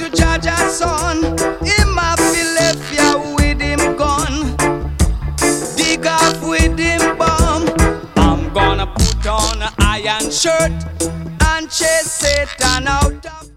to Jaja's son. Him a Philadelphia with him gun. Dig off with him bomb. I'm gonna put on an iron shirt and chase Satan out of